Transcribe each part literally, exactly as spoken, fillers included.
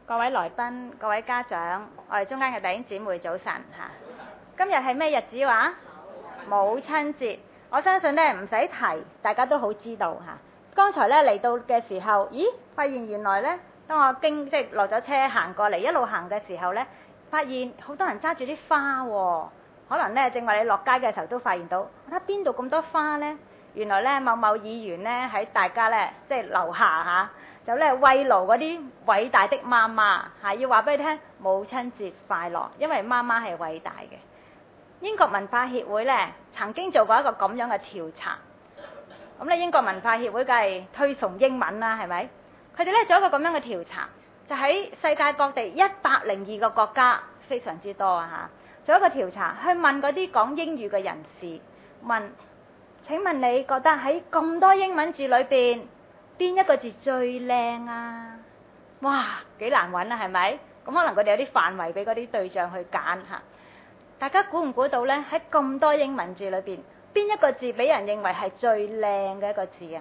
各位來賓、各位家長，我哋中間嘅弟兄姊妹早晨嚇。今日係咩日子話？母親節。我相信咧唔使提，大家都好知道嚇。剛才咧嚟到嘅時候，咦，發現原來咧，當我經即係落咗車行過嚟，一路行嘅時候咧，發現好多人揸住啲花喎。可能咧，正話你落街嘅時候都發現到，我睇邊度咁多花咧？原來咧，某某議員咧喺大家咧，即係樓下嚇，就咧慰勞嗰啲偉大的媽媽嚇，要話俾你聽母親節快樂，因為媽媽係偉大嘅。英國文化協會咧曾經做過一個咁樣嘅調查，咁咧英國文化協會梗係推崇英文啦，係咪？佢哋咧做一個咁樣嘅調查，就喺世界各地一百零二個國家，非常之多啊嚇。做一個調查，去問嗰啲講英語嘅人士，問：請問你覺得喺咁多英文字裏邊，邊一個字最靚啊？哇，幾難揾啊，係咪？咁可能佢哋有啲範圍俾嗰啲對象去揀嚇。大家估唔估到呢？喺咁多英文字裏邊，邊一個字俾人認為係最靚嘅一個字啊？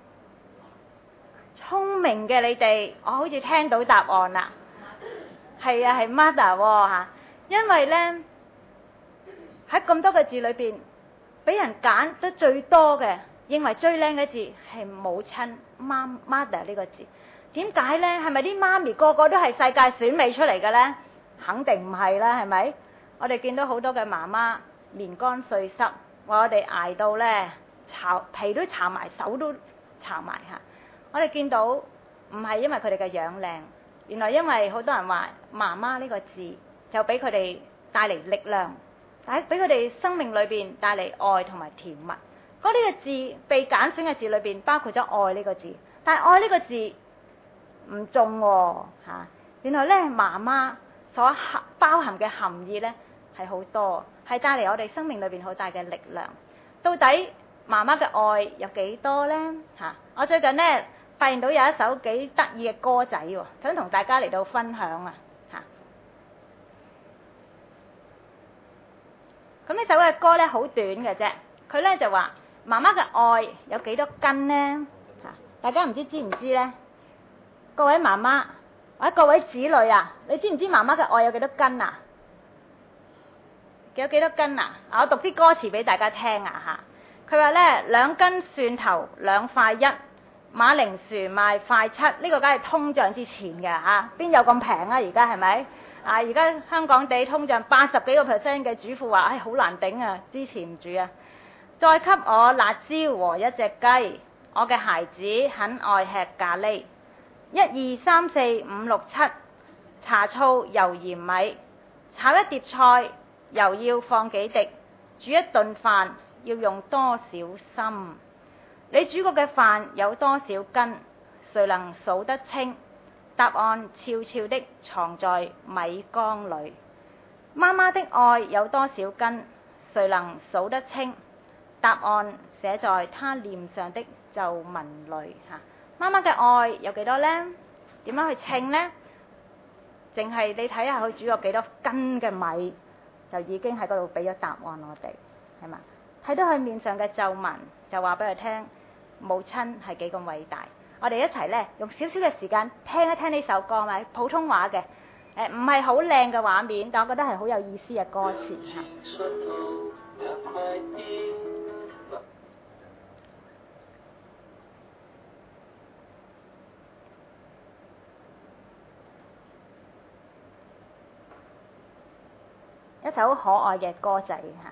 聰明嘅你哋，我好似聽到答案啦。係啊，係 mother 喎嚇，因為呢。喺咁多個字裏邊，俾人揀得最多嘅，認為最靚嘅字係母親媽 mother 呢個字。點解呢？係咪啲媽咪個個都係世界選美出嚟嘅呢？肯定唔係啦，係咪？我哋見到好多嘅媽媽面乾碎濕，話我哋捱到呢，搽皮都搽埋，手都搽埋嚇。我哋見到唔係因為佢哋嘅樣靚，原來因為好多人話媽媽呢個字就俾佢哋帶嚟力量。喺俾佢哋生命裏邊帶嚟愛同埋甜蜜。嗰呢個字被揀選嘅字裏邊包括咗愛呢個字，但係愛呢個字唔中喎嚇。原來咧媽媽所含包含嘅含義咧係好多，係帶嚟我哋生命裏邊好大嘅力量。到底媽媽嘅愛有幾多咧嚇？我最近咧發現到有一首幾得意嘅歌仔喎，想同大家嚟到分享啊！咁呢首嘅歌咧好短嘅啫，佢咧就話媽媽嘅愛有幾多斤呢？嚇，大家唔知知唔知呢？各位媽媽或者各位子女啊，你知唔知媽媽嘅愛有幾多斤啊？有幾多斤啊？我讀啲歌詞俾大家聽啊嚇。佢話咧兩斤蒜頭兩塊一，馬鈴薯賣塊七，呢個梗係通脹之前嘅嚇，邊有咁平啊？而家係咪？啊！而家香港地通脹八十幾個 percent 嘅主婦話：唉，好難頂啊，支持唔住啊！再給我辣椒和一隻雞，我嘅孩子很愛吃咖喱。一二三四五六七，茶醋油鹽米，炒一碟菜又要放幾滴，煮一頓飯要用多少心？你煮過嘅飯有多少斤？誰能數得清？答案悄悄的藏在米缸裏。媽媽的愛有多少斤？誰能數得清？答案寫在她臉上的皺紋裏。嚇，媽媽嘅愛有幾多呢？點樣去稱呢？淨係你睇下佢煮咗幾多斤嘅米，就已經喺嗰度俾咗答案我哋，係嘛？睇到佢面上嘅皺紋，就話俾佢聽，母親係幾咁偉大。我哋一齊咧用少少嘅時間聽一聽呢首歌，咪普通話嘅，誒唔係好靚嘅畫面，但我覺得係好有意思嘅歌詞嚇。一首可愛嘅歌仔嚇。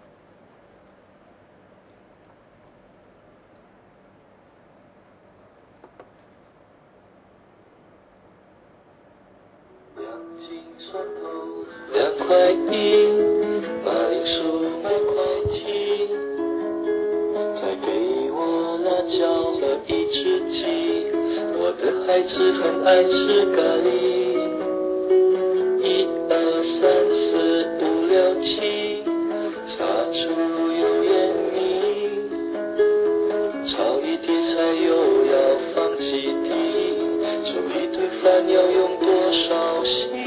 两塊一，馬鈴薯賣塊七，再給我辣椒和一隻雞，我的孩子很愛吃咖喱。一二三四五六七，茶醋油鹽米，炒一碟菜又要放幾滴，煮一頓飯要用多少心？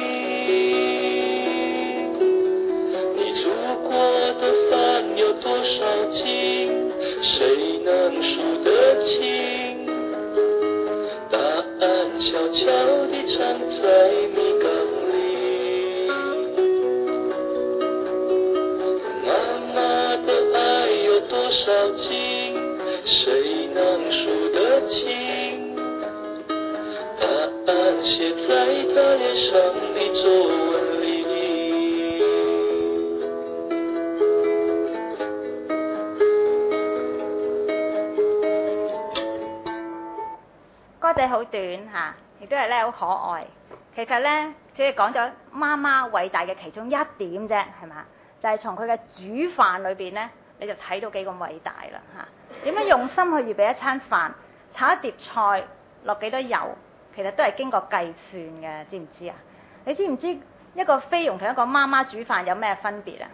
有多少斤？誰能數得清？答案悄悄地藏在在米缸里。妈妈的爱有多少斤，谁能数得清？答案写在她脸上的皱纹里。 歌仔好短嚇，亦都係咧好可愛。其實咧，只係講咗媽媽偉大嘅其中一點啫，係嘛？就係從佢嘅煮飯裏邊咧，你就睇到幾咁偉大啦嚇。點樣用心去預備一餐飯，炒一碟菜，落幾多油，其實都係經過計算嘅，知唔知啊？你知唔知一個菲傭同一個媽媽煮飯有咩分別啊？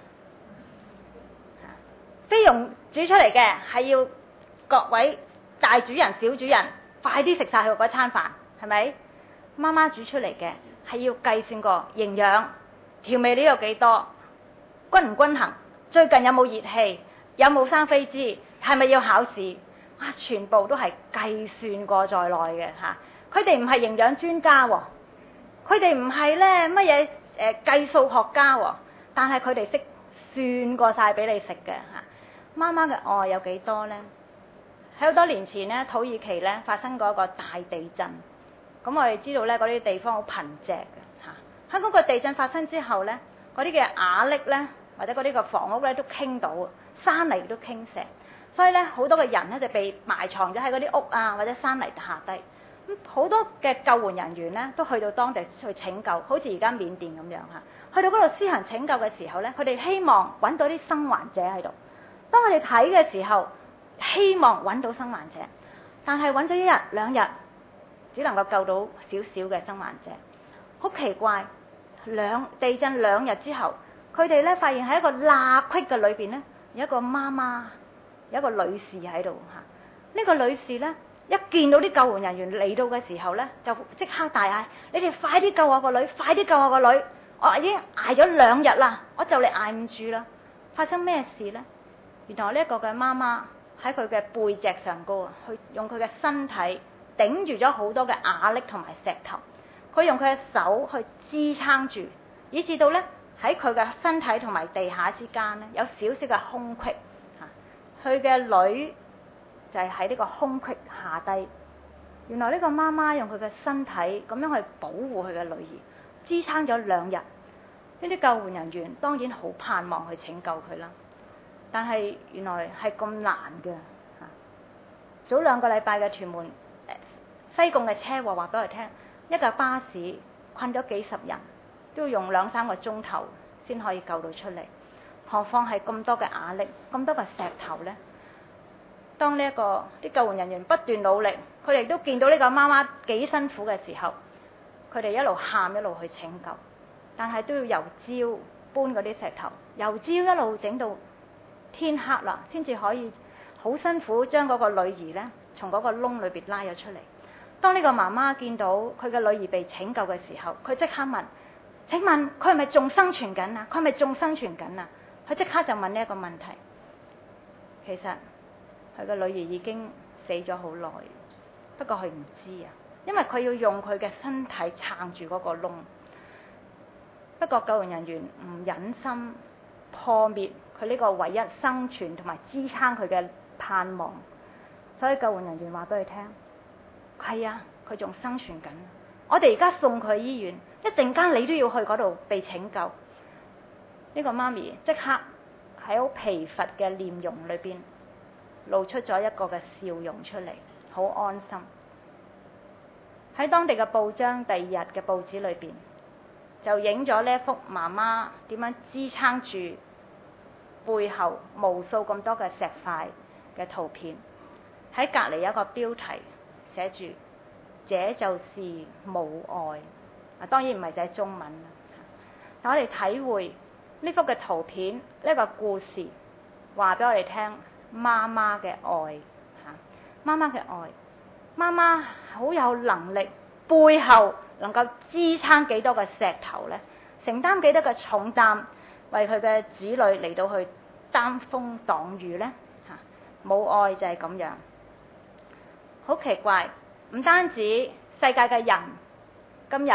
菲傭煮出嚟嘅係要各位大主人、小主人快啲食晒佢嗰餐飯，係咪？媽媽煮出嚟嘅係要計算過營養、調味料有幾多，均唔均衡，最近有冇熱氣，有冇生飛滋，係咪要考試？啊，全部都係計算過在內嘅嚇。佢哋唔係營養專家喎，佢哋唔係咧乜嘢誒計數學家喎，但係佢哋識算過晒俾你食嘅嚇。媽媽嘅愛有幾多呢？喺好多年前咧，土耳其咧發生過一個大地震。咁我哋知道咧，嗰啲地方好貧瘠嘅嚇。喺嗰個地震發生之後咧，嗰啲嘅瓦礫咧，或者嗰啲嘅房屋咧都傾倒，山泥都傾瀉。所以咧，好多嘅人咧就被埋藏咗喺嗰啲屋啊，或者山泥下低。咁好多嘅救援人員咧都去到當地去拯救，好似而家緬甸咁樣嚇。去到嗰度施行拯救嘅時候咧，佢哋希望揾到啲生還者喺度。當佢哋睇嘅時候，希望揾到生還者，但係揾咗一日兩日，只能夠救到少少嘅生還者。好奇怪，兩地震兩日之後，佢哋咧發現喺一個罅隙嘅裏邊咧，有一個媽媽，有一個女士喺度嚇。呢個女士咧，一見到啲救援人員嚟到嘅時候咧，就即刻大嗌：你哋快啲救我個女，快啲救我個女！我已經捱咗兩日啦，我就嚟捱唔住啦。發生咩事呢？原來呢一個嘅媽媽喺佢嘅背脊上高啊，去用佢嘅身體頂住咗好多嘅瓦礫同埋石頭，佢用佢嘅手去支撐住，以至到咧喺佢嘅身體同埋地下之間咧有少少嘅空隙嚇。佢嘅女就係喺呢個空隙下低。原來呢個媽媽用佢嘅身體咁樣去保護佢嘅女兒，支撐咗兩日。呢啲救援人員當然好盼望去拯救佢啦。但係原來係咁難嘅嚇。早兩個禮拜嘅屯門西貢嘅車禍話俾我聽，一架巴士困咗幾十人，都要用兩三個鐘頭先可以救到出嚟。何況係咁多嘅瓦礫、咁多嘅石頭呢？當呢一個啲救援人員不斷努力，佢哋都見到呢個媽媽幾辛苦嘅時候，佢哋一路喊一路去拯救，但係都要由朝搬嗰啲石頭，由朝一路整到天黑啦，先至可以好辛苦將嗰個女兒呢從嗰個窿裏邊拉咗出嚟。當呢個媽媽見到佢嘅女兒被拯救嘅時候，佢即刻問：請問佢係咪仲生存緊啊？佢係咪仲生存緊啊？佢即刻就問呢一個問題。其實佢嘅女兒已經死咗好耐，不過佢唔知啊，因為佢要用佢嘅身體撐住嗰個窿。不過救援人員唔忍心破滅佢呢個唯一生存同埋支撐佢嘅盼望，所以救援人員話俾佢聽：係啊，佢仲生存緊。我哋而家送佢去醫院，一陣間你都要去嗰度被拯救。呢個媽咪即刻喺好疲乏嘅臉容裏邊露出咗一個嘅笑容出嚟，好安心。喺當地嘅報章第二日嘅報紙裏邊就影咗呢一幅媽媽點樣支撐住背後無數咁多嘅石塊嘅圖片。喺隔離有一個標題寫住：這就是母愛。啊，當然唔係寫中文啦。但我哋體會呢幅嘅圖片，呢、這個故事話俾我哋聽媽媽嘅愛嚇，媽媽嘅愛，媽媽好有能力，背後能夠支撐幾多個石頭呢？承擔幾多個重擔，為佢嘅子女嚟到去擔風擋雨呢？嚇，母愛就係咁樣。好奇怪，唔單止世界嘅人今日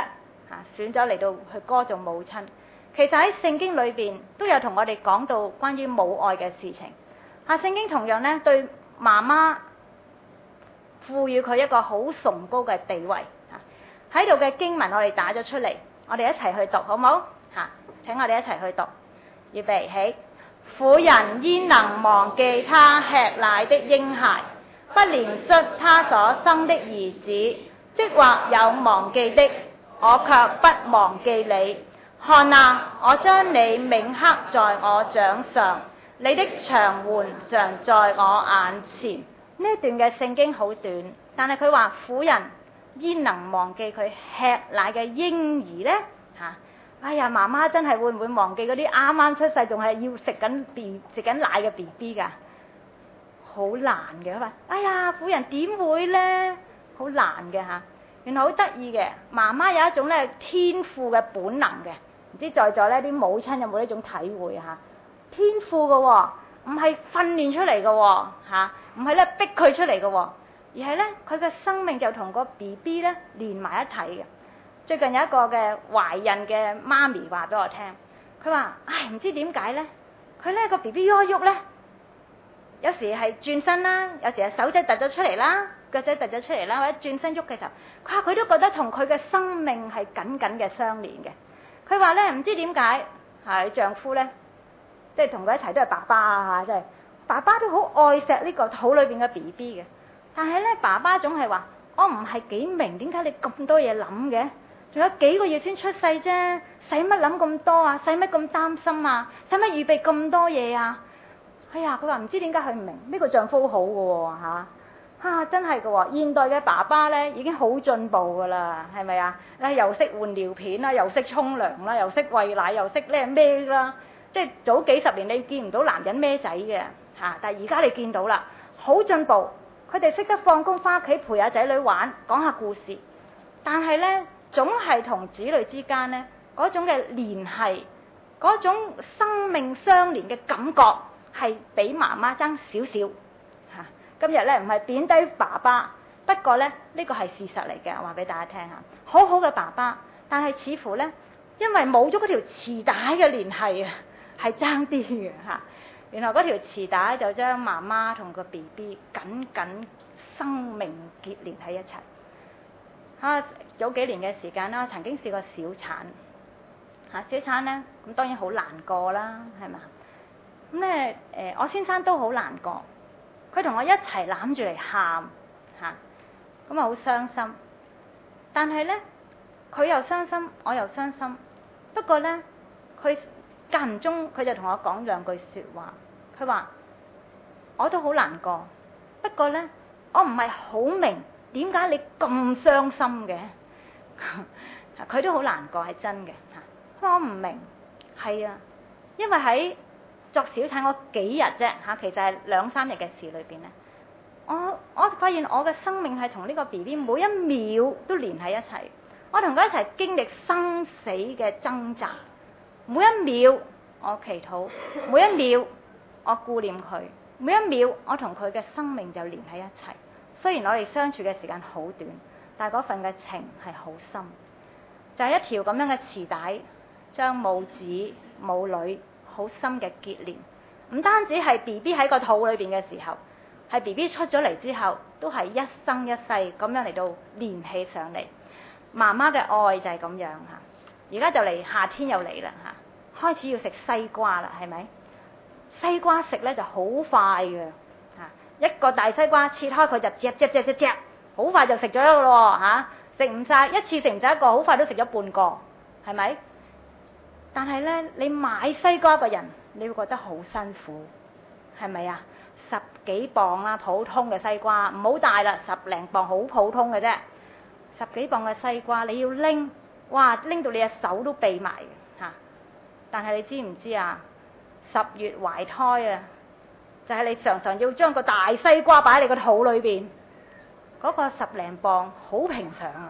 嚇，選咗嚟到去歌頌母親。其實喺聖經裏邊都有同我哋講到關於母愛嘅事情。嚇，聖經同樣咧對媽媽賦予佢一個好崇高嘅地位。嚇，喺度嘅經文我哋打咗出嚟，我哋一齊去讀好冇？嚇，請我哋一齊去讀。預備起。婦人焉能忘記她吃奶的嬰孩，不憐恤她所生的兒子？即或有忘記的，我卻不忘記你。看啊，我將你銘刻在我掌上，你的牆垣常在我眼前。呢一段嘅聖經好短，但係佢話婦人焉能忘記佢吃奶嘅嬰兒呢？嚇！哎呀，媽媽真係會唔會忘記嗰啲啱啱出世仲係要食緊 B 食緊奶嘅 B B 㗎？好難嘅，佢話：哎呀，婦人點會呢？好難嘅嚇。原來好得意嘅，媽媽有一種咧天賦嘅本能嘅，唔知在座呢啲母親有冇呢種體會嚇？天賦嘅喎，唔係訓練出嚟嘅喎嚇，唔係咧逼佢出嚟嘅喎，而係咧佢嘅生命就同個 B B 咧連埋一體嘅。最近有一個嘅懷孕嘅媽咪話俾我聽，佢話：唉，唔知點解咧，佢咧個 B B 喐一喐咧，有時係轉身啦，有時係手仔突咗出嚟啦，腳仔突咗出嚟啦，或者轉身喐嘅時候，佢話佢都覺得同佢嘅生命係緊緊嘅相連嘅。佢話咧唔知點解，係丈夫咧，即係同佢一齊都係爸爸啊嚇，即係爸爸都好愛錫呢個肚裏邊嘅 B B 嘅，但係咧爸爸總係話：我唔係幾明點解你咁多嘢諗嘅。仲有幾個月先出世啫，使乜諗咁多啊？使乜咁擔心啊？使乜預備咁多嘢啊？哎呀，佢話唔知點解佢唔明，呢個丈夫好好嘅喎嚇，嚇真係嘅喎，現代嘅爸爸咧已經好進步㗎啦，係咪啊？咧又識換尿片啦，又識沖涼啦，又識餵奶，又識咧孭啦，即係早幾十年你見唔到男人孭仔嘅嚇，但係而家你見到啦，好進步，佢哋識得放工翻屋企陪下仔女玩，講下故事，但係咧。總係同子女之間呢嗰種嘅聯繫，嗰種生命相連嘅感覺係比媽媽爭少少嚇。今日呢唔係貶低爸爸，不過呢，呢個係事實嚟嘅，我話俾大家聽下。好好嘅爸爸，但係似乎呢，因為冇咗嗰條臍帶嘅聯繫啊，係爭啲嘅嚇。原來嗰條臍帶就將媽媽同個 B B 緊緊生命結連喺一齊。嚇、啊，早幾年嘅時間啦，曾經試過小產嚇、啊，小產咧咁當然好難過啦，係嘛？咁咧誒，我先生都好難過，佢同我一齊攬住嚟喊嚇，咁啊好傷心。但係咧，佢又傷心，我又傷心。不過咧，佢間唔中佢就同我講兩句説話，佢話我都好難過，不過咧，我唔係好明。點解你咁傷心嘅？佢都好難過，係真嘅嚇。我唔明，係啊，因為喺作小產嗰幾日啫嚇，其實係兩三日嘅事裏邊咧，我我發現我嘅生命係同呢個 B B 每一秒都連喺一齊。我同佢一齊經歷生死嘅掙扎，每一秒我祈禱，每一秒我顧念佢，每一秒我同佢嘅生命就連喺一齊。雖然我哋相處嘅時間好短，但係嗰份嘅情係好深，就係、是、一條咁樣嘅臍帶，將母子母女好深嘅結連。唔單止係 B B 喺個肚裏邊嘅時候，係 B B 出咗嚟之後，都係一生一世咁樣嚟到連起上嚟。媽媽嘅愛就係咁樣嚇。而家就嚟夏天又嚟啦嚇，開始要食西瓜啦，係咪？西瓜食咧就好快嘅。一個大西瓜切開佢就嚼嚼嚼嚼嚼，好快就食咗一個咯嚇，食唔晒一次食唔晒一個，好快都食咗半個，係咪？但係咧，你買西瓜嘅人，你會覺得好辛苦，係咪啊？十幾磅啦，普通嘅西瓜，唔好大啦，十零磅好普通嘅啫。十幾磅嘅西瓜你要拎，哇，拎到你隻手都痹埋嘅嚇。但係你知唔知啊？十月懷胎啊！就係你常常要將個大西瓜擺喺你個肚裏邊，嗰、那個十零磅好平常啊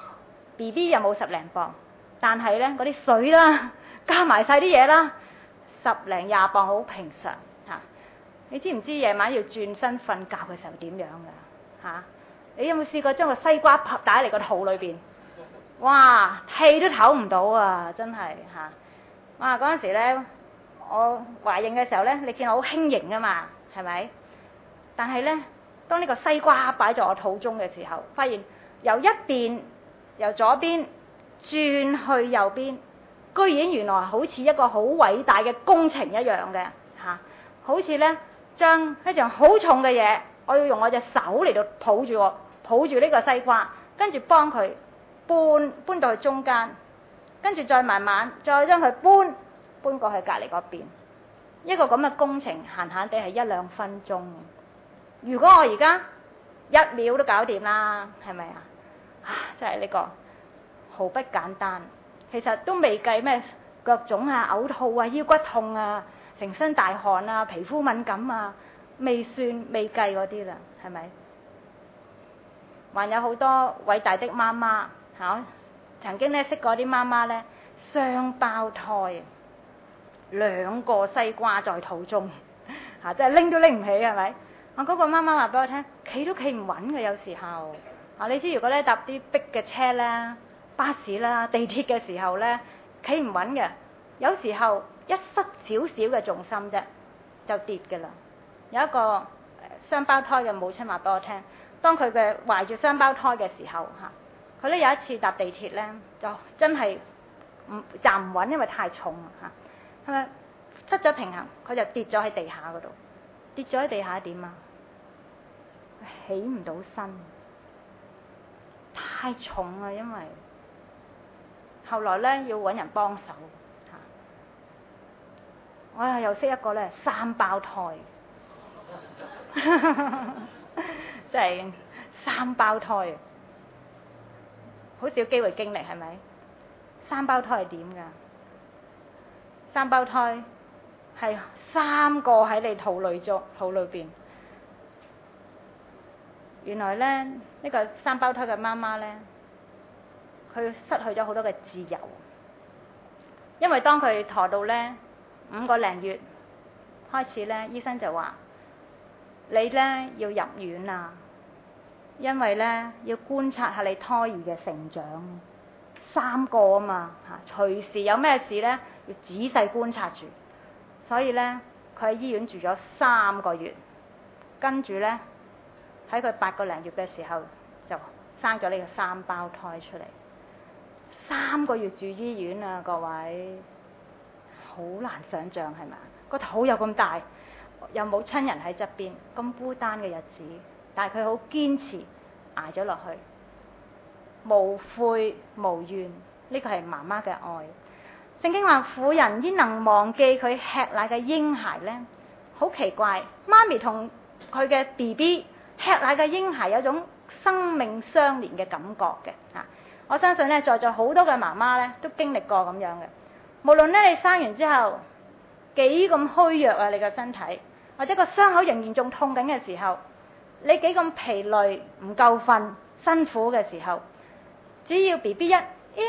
，B B 又冇十零磅，但係咧嗰啲水啦，加埋晒啲嘢啦，十零廿磅好平常嚇、啊。你知唔知夜晚要轉身瞓覺嘅時候點樣㗎嚇？你有冇試過將個西瓜拍擺喺你個肚裏邊？ 哇，氣都唞唔到啊！真係嚇，哇嗰陣時咧，我懷孕嘅時候咧，你見我好輕盈啊嘛，係咪？但係咧，當呢個西瓜擺在我肚中嘅時候，發現由一邊由左邊轉去右邊，居然原來好似一個好偉大嘅工程一樣嘅嚇，好似咧將一樣好重嘅嘢，我要用我隻手嚟到抱住我，抱住呢個西瓜，跟住幫佢搬搬到去中間，跟住再慢慢再將佢搬搬過去隔離嗰邊。一個咁嘅工程，閒閒地係一兩分鐘。如果我而家一秒都搞掂啦，係咪啊？啊，真係呢個毫不簡單。其實都未計咩腳腫啊、嘔吐啊、腰骨痛啊、成身大汗啊、皮膚敏感啊，未算未計嗰啲啦，係咪？還有好多偉大的媽媽嚇，曾經咧識過啲媽媽咧雙胞胎，兩個西瓜在肚中嚇，真係拎都拎唔起，係咪？啊！嗰個媽媽話俾我聽，企都企唔穩嘅，有時候啊，你知如果咧搭啲逼嘅車啦、巴士啦、地鐵嘅時候咧，企唔穩嘅，有時候一失少少嘅重心啫，就跌㗎啦。有一個雙胞胎嘅母親話俾我聽，當佢嘅懷住雙胞胎嘅時候嚇，佢咧有一次搭地鐵咧，就真係唔站唔穩，因為太重嚇，係咪失咗平衡，佢就跌咗喺地下嗰度。跌咗喺地下點啊？起唔到身，太重啦，因為後來咧要揾人幫手嚇。我又識一個咧三胞胎，即係三胞胎，好少機會經歷係咪？三胞胎係點㗎？三胞胎係三個喺你肚裏中肚裏邊。原來咧呢、呢個三胞胎嘅媽媽咧，佢失去咗好多嘅自由，因為當佢陀到咧五個零月開始咧，醫生就話你咧要入院啊，因為咧要觀察下你胎兒嘅成長，三個啊嘛嚇，隨時有咩事咧要仔細觀察住，所以咧佢喺醫院住咗三個月，跟住咧喺佢八個零月嘅時候就生咗呢個三胞胎出嚟。三個月住醫院啊，各位，好難想像係咪？個肚又咁大，又冇親人喺側邊，咁孤單嘅日子，但係佢好堅持捱咗落去，無悔無怨，呢個係媽媽嘅愛。聖經話婦人焉能忘記佢吃奶嘅嬰孩呢？好奇怪，媽咪同佢嘅 B B 吃奶嘅嬰孩有種生命相連嘅感覺嘅嚇。我相信咧，在座好多嘅媽媽咧都經歷過咁樣嘅。無論咧你生完之後幾咁虛弱啊，你個身體或者個傷口仍然仲痛緊嘅時候，你幾咁疲累唔夠瞓辛苦嘅時候，只要 B B 一，耶，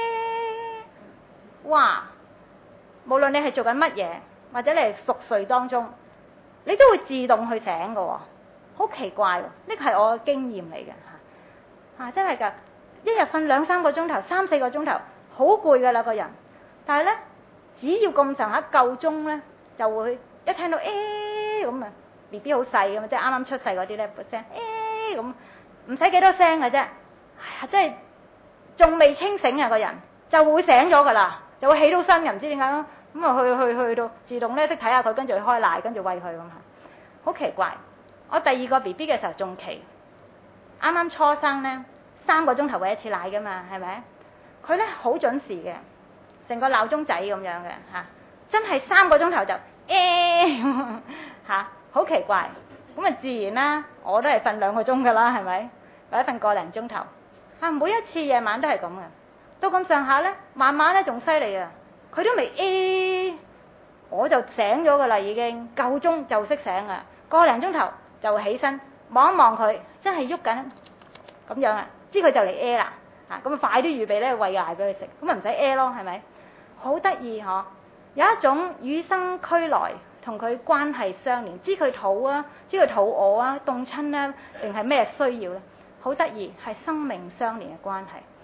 哇！無論你係做緊乜嘢，或者你係熟睡當中，你都會自動去醒嘅喎，好奇怪喎！呢個係我嘅經驗嚟嘅嚇，啊真係㗎！一日瞓兩三個鐘頭、三四個鐘頭，好攰㗎啦個人。但係咧，只要咁上下夠鐘咧，就會一聽到誒咁啊 ，B B 好細咁啊，即係啱啱出世嗰啲咧，個聲誒咁，唔使幾多聲嘅啫。係啊，即係仲未清醒啊個人，就會醒咗㗎啦，就會起到身嘅，唔知點解咯。咁啊去去去到自動咧識睇下佢，跟住開奶，跟住餵佢咁嚇，好奇怪。我第二個 B B 嘅時候仲奇，啱啱初生咧。三個鐘頭餵一次奶㗎嘛，係咪？佢咧好準時嘅，成個鬧鐘仔咁樣嘅嚇，真係三個鐘頭就誒嚇，好奇怪。咁啊自然啦，我都係瞓兩個鐘㗎啦，係咪？或者瞓個零鐘頭。啊，每一次夜晚都係咁嘅，到咁上下咧，慢慢咧仲犀利啊！佢都未誒，我就醒咗㗎啦，已經夠鐘就識醒啊，個零鐘頭就起身望一望佢，真係喐緊咁樣啊！知佢就嚟屙啦，嚇咁啊快啲預備咧餵奶俾佢食，咁啊唔使屙咯，係咪？好得意嗬！有一種與生俱來同佢關係相連，知佢肚啊，知佢肚餓啊，凍親咧，定係咩需要咧？好得意，係生命相連嘅關係。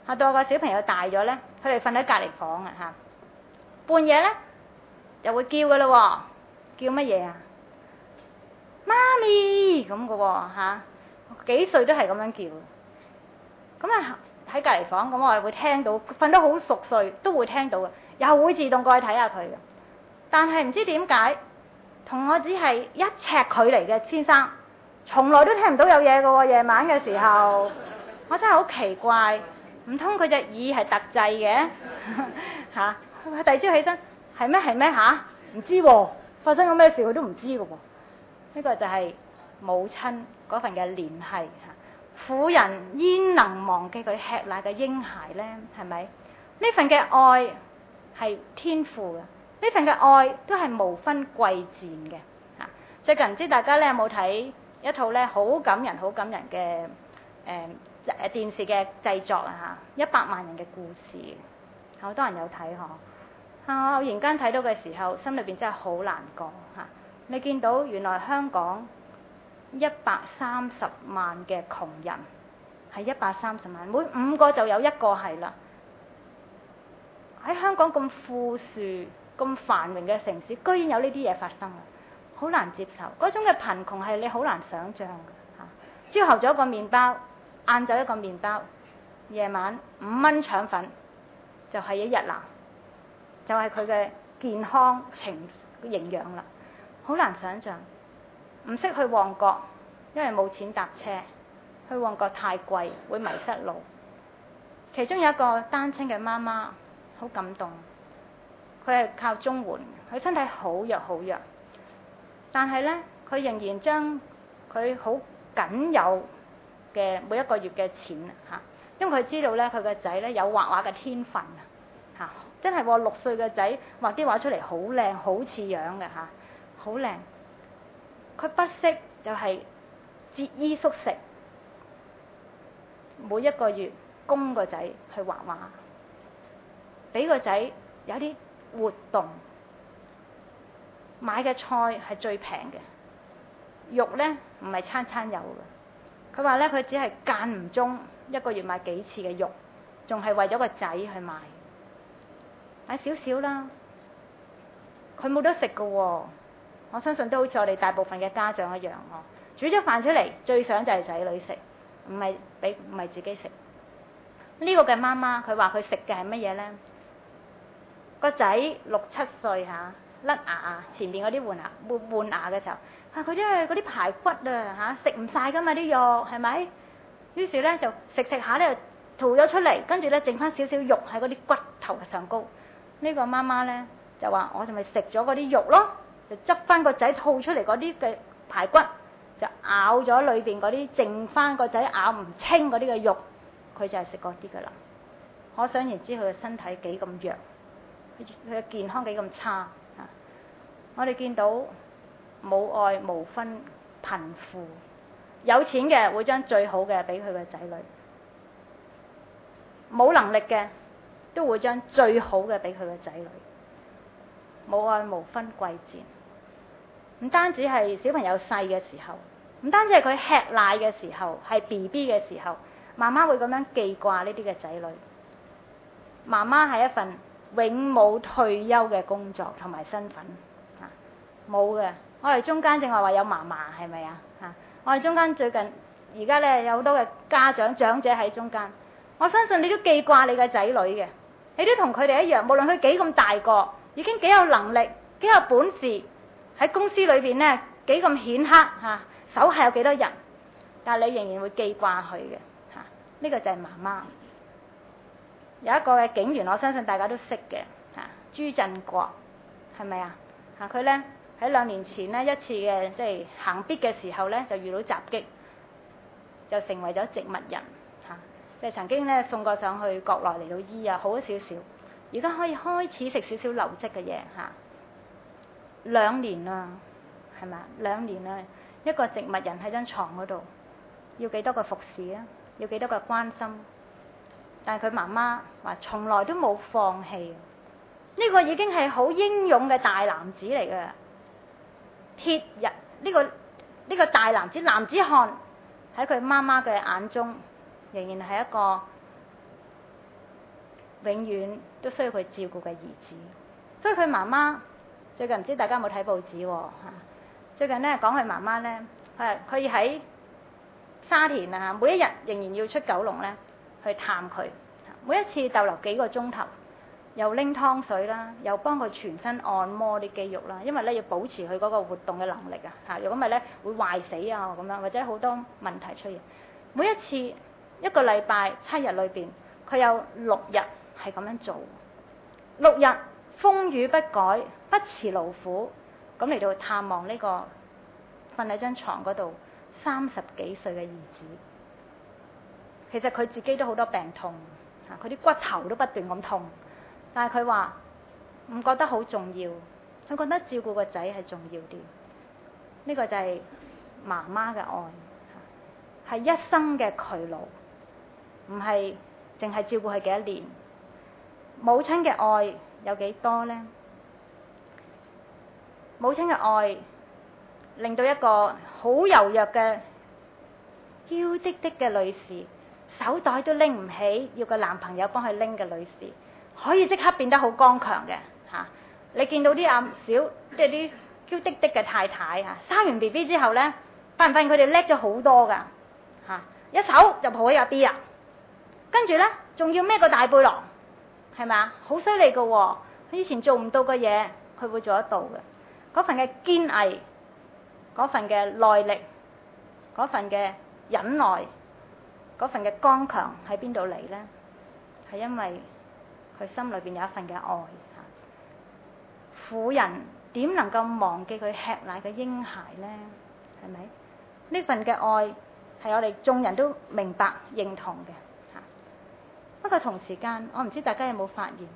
嚇，到我個小朋友大咗咧，佢哋瞓喺隔離房啊嚇，半夜咧就會叫噶咯喎，叫乜嘢啊？媽咪咁嘅喎嚇，幾歲都係咁樣叫。咁啊喺隔離房，咁我係會聽到，瞓得好熟睡都會聽到嘅，又會自動過去睇下佢嘅。但係唔知點解，同我只係一尺距離嘅先生，從來都聽唔到有嘢嘅喎。夜晚嘅時候，我真係好奇怪，唔通佢隻耳係特製嘅嚇？佢第二朝起身係咩係咩嚇？唔知喎，發生咗咩事佢都唔知嘅喎。呢個就係母親嗰份嘅聯繫嚇。婦人焉能忘記佢吃奶嘅嬰孩呢？係咪？呢份嘅愛係天父嘅，呢份嘅愛都係無分貴賤嘅嚇。最近唔知大家咧有冇睇一套咧好感人、好感人嘅誒誒電視嘅製作啊嚇，一百萬人嘅故事，好多人有睇嗬。啊，偶然間睇到嘅時候，心裏邊真係好難過嚇。你見到原來香港一百三十萬嘅窮人，係一百三十萬，每五個就有一個係啦。喺香港咁富庶、咁繁榮嘅城市，居然有呢啲嘢發生啊！好難接受，嗰種嘅貧窮係你好難想像嘅嚇。朝頭早一個麵包，晏晝一個麵包，夜晚五蚊腸粉，就係一日啦，就係佢嘅健康情營養啦，好難想像。唔識去旺角，因為冇錢搭車，去旺角太貴，會迷失路。其中有一個單親嘅媽媽，好感動。佢係靠綜援，佢身體好弱好弱，但係呢，佢仍然將佢好僅有嘅每一個月嘅錢嚇，因為佢知道呢，佢個仔呢有畫畫嘅天分啊嚇，真係喎，六歲嘅仔畫啲畫出嚟好靚，好似樣嘅嚇，好靚。佢不惜就係節衣縮食，每一個月供個仔去畫畫，俾個仔有啲活動。買嘅菜係最平嘅，肉呢唔係餐餐有嘅。佢話呢，佢只係間唔中一個月買幾次嘅肉，仲係為咗個仔去買，買少少啦。佢冇得食㗎喎。我相信都好似我哋大部分嘅家長一樣哦，煮咗飯出嚟最想就係仔女食，唔係俾唔係自己食。呢個嘅媽媽佢話佢食嘅係乜嘢呢？個仔六七歲嚇，甩牙，前面嗰啲換牙換換牙嘅時候，啊佢因為嗰啲排骨啊嚇食唔晒㗎嘛啲肉係咪？於是咧就食食下咧吐咗出嚟，跟住咧剩翻少少肉喺嗰啲骨頭上高。呢個媽媽咧就話：我就咪食咗嗰啲肉咯。就執翻個仔吐出嚟嗰啲嘅排骨，就咬咗裏邊嗰啲剩翻個仔咬唔清嗰啲嘅肉，佢就係食嗰啲噶啦。可想而知佢嘅身體幾咁弱，佢嘅健康幾咁差啊！我哋見到母愛無分貧富，有錢嘅會將最好嘅俾佢嘅仔女，冇能力嘅都會將最好嘅俾佢嘅仔女。母愛無分貴賤。唔單止係小朋友細嘅時候，唔單止係佢吃奶嘅時候，係 B B 嘅時候，媽媽會咁樣記掛呢啲嘅仔女。媽媽係一份永冇退休嘅工作同埋身份嚇，冇嘅。我哋中間正話話有嫲嫲係咪啊嚇？我哋中間最近而家咧有好多嘅家長長者喺中間，我相信你都記掛你嘅仔女嘅，你都同佢哋一樣，無論佢幾咁大個，已經幾有能力、幾有本事。喺公司裏邊咧幾咁顯赫嚇，手下有幾多人，但係你仍然會記掛佢嘅嚇。呢個就係媽媽。有一個嘅警員，我相信大家都識嘅嚇，朱振國係咪啊嚇？佢咧喺兩年前呢一次嘅即係行必嘅時候咧，就遇到襲擊，就成為咗植物人嚇。即係曾經咧送過上去國內嚟到醫啊，好咗少少，而家可以開始食少少流質嘅嘢嚇。兩年啦，係咪？兩年啦，一個植物人喺張床嗰度，要幾多個服侍啊？要幾多個關心？但係佢媽媽話從來都冇放棄。呢個已經係好英勇嘅大男子嚟嘅，鐵人呢個呢個大男子男子漢喺佢媽媽嘅眼中，仍然係一個永遠都需要佢照顧嘅兒子。所以佢媽媽最近唔知大家有冇睇報紙喎、啊、最近咧講佢媽媽咧，佢佢喺沙田啊，每一日仍然要出九龍咧去探佢，每一次逗留幾個鐘頭，又拎湯水啦，又幫佢全身按摩啲肌肉啦，因為咧要保持佢嗰個活動嘅能力啊嚇，如果唔係咧會壞死啊咁樣，或者好多問題出現。每一次一個禮拜七日裏邊，佢有六日係咁樣做，六日風雨不改，不辭勞苦，咁嚟到探望呢個瞓喺張床嗰度三十幾歲嘅兒子。其實佢自己都好多病痛嚇，佢啲骨頭都不斷咁痛，但係佢話唔覺得好重要，佢覺得照顧個仔係重要啲。呢個就係媽媽嘅愛，係一生嘅劬勞，唔係淨係照顧佢幾多年。母親嘅愛有幾多呢？母親嘅愛令到一個好柔弱嘅嬌滴滴嘅女士，手袋都拎唔起，要個男朋友幫佢拎嘅女士，可以即刻變得好剛強嘅嚇。你見到啲阿小，即係啲嬌滴滴嘅太太嚇，生完 B B 之後呢，發唔發現佢哋叻咗好多㗎嚇？一手就抱起阿 B 啊，跟住呢，仲要孭個大背囊，係咪啊？好犀利㗎喎！佢以前做唔到嘅嘢，佢會做得到嘅。嗰份嘅堅毅，嗰份嘅耐力，嗰份嘅忍耐，嗰份嘅剛強喺邊度嚟呢？係因為佢心裏邊有一份嘅愛。婦人點能夠忘記佢吃奶嘅嬰孩呢？係咪？呢份嘅愛係我哋眾人都明白認同嘅。不過同時間，我唔知大家有冇發現，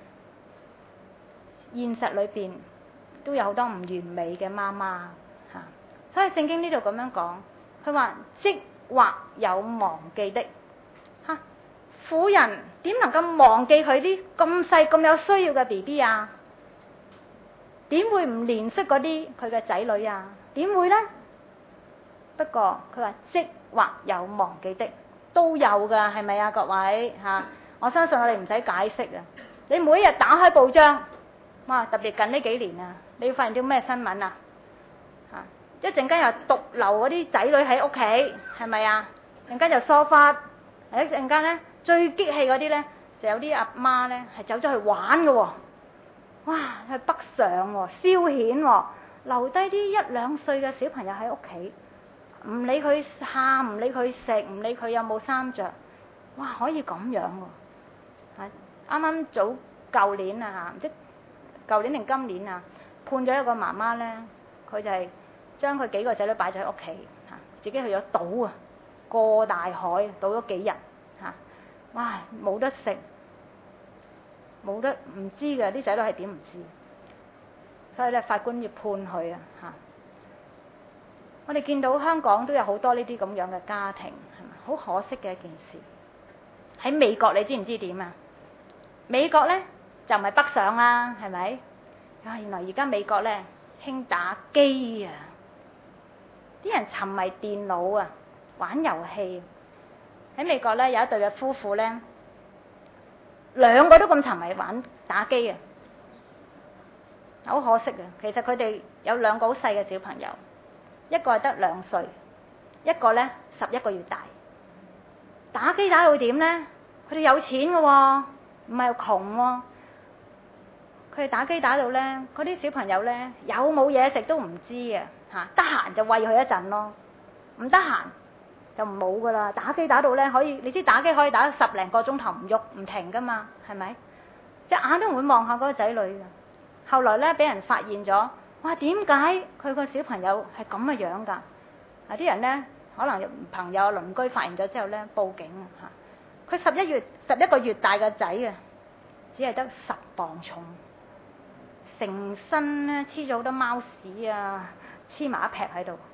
現實裏邊都有好多唔完美嘅媽媽嚇。所以聖經呢度咁樣講，佢話即或有忘記的嚇，婦人點能夠忘記佢啲咁細咁有需要嘅 B B 啊？點會唔憐惜嗰啲佢嘅仔女啊？點會呢？不過佢話即或有忘記的都有㗎，係咪啊？各位嚇、啊，我相信我哋唔使解釋啊！你每一日打開報章，哇！特別近呢幾年啊，你要發現啲咩新聞啊？嚇、啊！一陣間又獨留嗰啲仔女喺屋企，係咪啊？陣間就疏忽，一陣間咧最激氣嗰啲咧，就有啲阿媽咧係走咗去玩嘅喎。哇！去北上喎，消遣喎，留低啲一兩歲嘅小朋友喺屋企，唔理佢喊，唔理佢食，唔理佢有冇衫着。哇！可以咁樣喎！嚇，啱啱早舊年啊嚇，唔知舊年定今年啊，判咗一個媽媽咧，佢就係將佢幾個仔女擺咗喺屋企嚇，自己去咗賭啊，過大海賭咗幾日嚇，哇！冇得食。冇得唔知嘅，啲仔女係點唔知，所以咧法官要判佢啊嚇。我哋見到香港都有好多呢啲咁樣嘅家庭，係咪？好可惜嘅一件事。喺美國你知唔知點啊？美國咧就唔係北上啦，係咪？啊，原來而家美國咧興打機啊，啲人沉迷電腦啊，玩遊戲。喺美國咧有一對嘅夫婦咧。兩個都咁沉迷玩打機啊，好可惜啊！其實佢哋有兩個好細嘅小朋友，一個係得兩歲，一個咧十一個月大。打機打到點呢？佢哋有錢嘅喎，唔係窮喎。佢哋打機打到咧，嗰啲小朋友咧有冇嘢食都唔知啊！嚇，得閒就餵佢一陣咯，唔得閒就冇噶啦，打機打到咧可以，你知打機可以打十零個鐘頭唔喐唔停噶嘛，係咪？隻眼都唔會望下嗰個仔女噶。後來咧俾人發現咗，哇！點解佢個小朋友係咁嘅樣㗎？啊！啲人咧可能朋友鄰居發現咗之後咧報警啊嚇。佢十一月十一個月大嘅仔啊，只係得十磅重，成身咧黐咗好多貓屎啊，黐埋一劈喺度。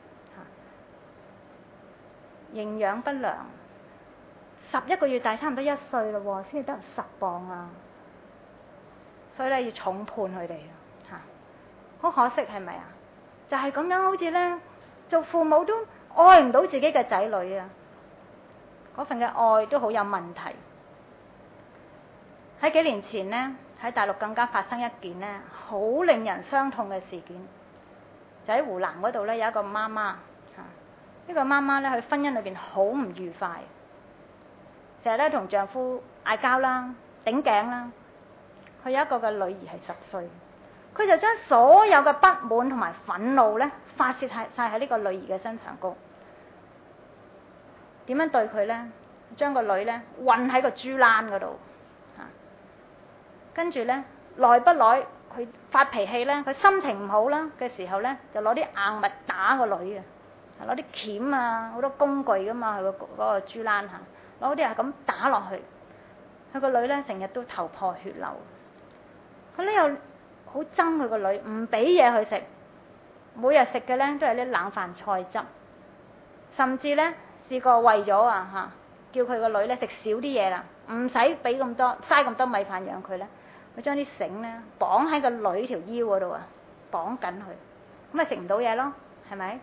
營養不良，十一個月大，差唔多一歲咯喎，先至得十磅啊！所以咧要重判佢哋啊！嚇，好可惜係咪啊？就係咁樣，好似咧做父母都愛唔到自己嘅仔女啊！嗰份嘅愛都好有問題。 喺幾年前呢，喺大陸更加發生一件呢好令人傷痛嘅事件，就喺湖南嗰度呢，有一個媽媽嚇，呢個媽媽呢，佢婚姻裏邊好唔愉快，成日咧同丈夫嗌交啦、頂頸啦。佢有一個嘅女兒係十歲，佢就將所有嘅不滿同埋憤怒呢發泄晒晒喺呢個女兒嘅身上高。點樣對佢呢？將個女呢韞喺個豬欄嗰度，嚇，跟住呢，耐不耐佢發脾氣呢，佢心情唔好啦嘅時候呢，就攞啲硬物打個女啊，攞啲鉗啊，好多工具噶嘛，佢個嗰個豬欄嚇，攞啲係咁打落去，佢個女呢，成日都頭破血流，佢呢又好憎佢個女，唔俾嘢佢食，每日食嘅呢都係啲冷飯菜汁，甚至呢。試過為咗啊嚇，叫佢個女咧食少啲嘢啦，唔使俾咁多，嘥咁多米飯養佢咧，佢將啲繩咧綁喺個女條腰嗰度啊，綁緊佢，咁咪食唔到嘢咯，係咪？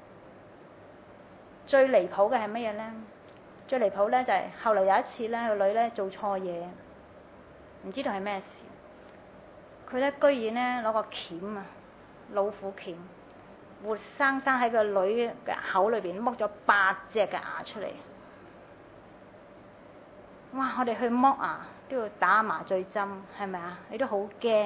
最離譜嘅係乜嘢咧？最離譜咧就係後嚟有一次咧，個女咧做錯嘢，唔知道係咩事，佢咧居然咧攞個鉗啊，老虎鉗。活生生喺個女嘅口裏邊剝咗八隻嘅牙出嚟，哇！我哋去剝牙都要打麻醉針，係咪啊？你都好驚，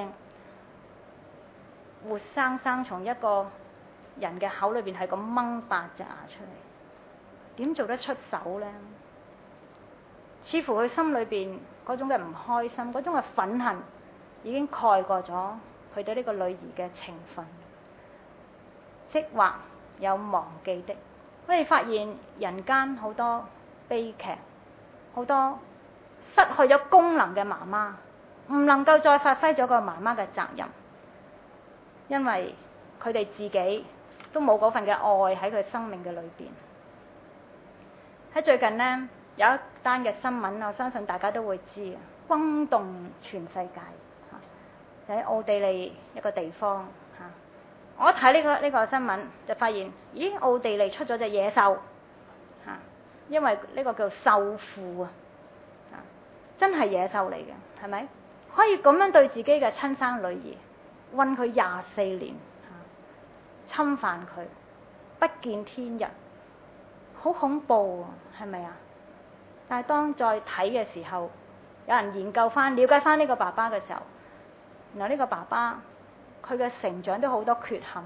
活生生從一個人嘅口裏邊係咁掹八隻牙出嚟，點做得出手呢？似乎佢心裏邊嗰種嘅唔開心，嗰種嘅憤恨，已經蓋過咗佢對呢個女兒嘅情分。即或有忘記的，我哋發現人間好多悲劇，好多失去咗功能嘅媽媽，唔能夠再發揮咗個媽媽嘅責任，因為佢哋自己都冇嗰份嘅愛喺佢生命嘅裏邊。喺最近呢，有一單嘅新聞，我相信大家都會知嘅，轟動全世界，就喺奧地利一個地方。我一睇呢個呢個新聞就發現，咦，奧地利出咗隻野獸嚇，因為呢個叫獸父啊，真係野獸嚟嘅，係咪？可以咁樣對自己嘅親生女兒，韞佢廿四年嚇，侵犯佢，不見天日，好恐怖啊，係咪啊？但係當再睇嘅時候，有人研究翻、了解翻呢個爸爸嘅時候，原來呢個爸爸，佢嘅成長都好多缺陷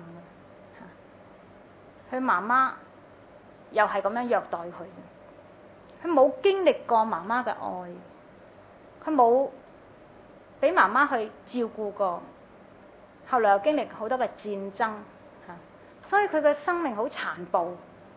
嘅，佢媽媽又係咁樣虐待佢，佢冇經歷過媽媽嘅愛，佢冇俾媽媽去照顧過，後來又經歷好多嘅戰爭，所以佢嘅生命好殘暴，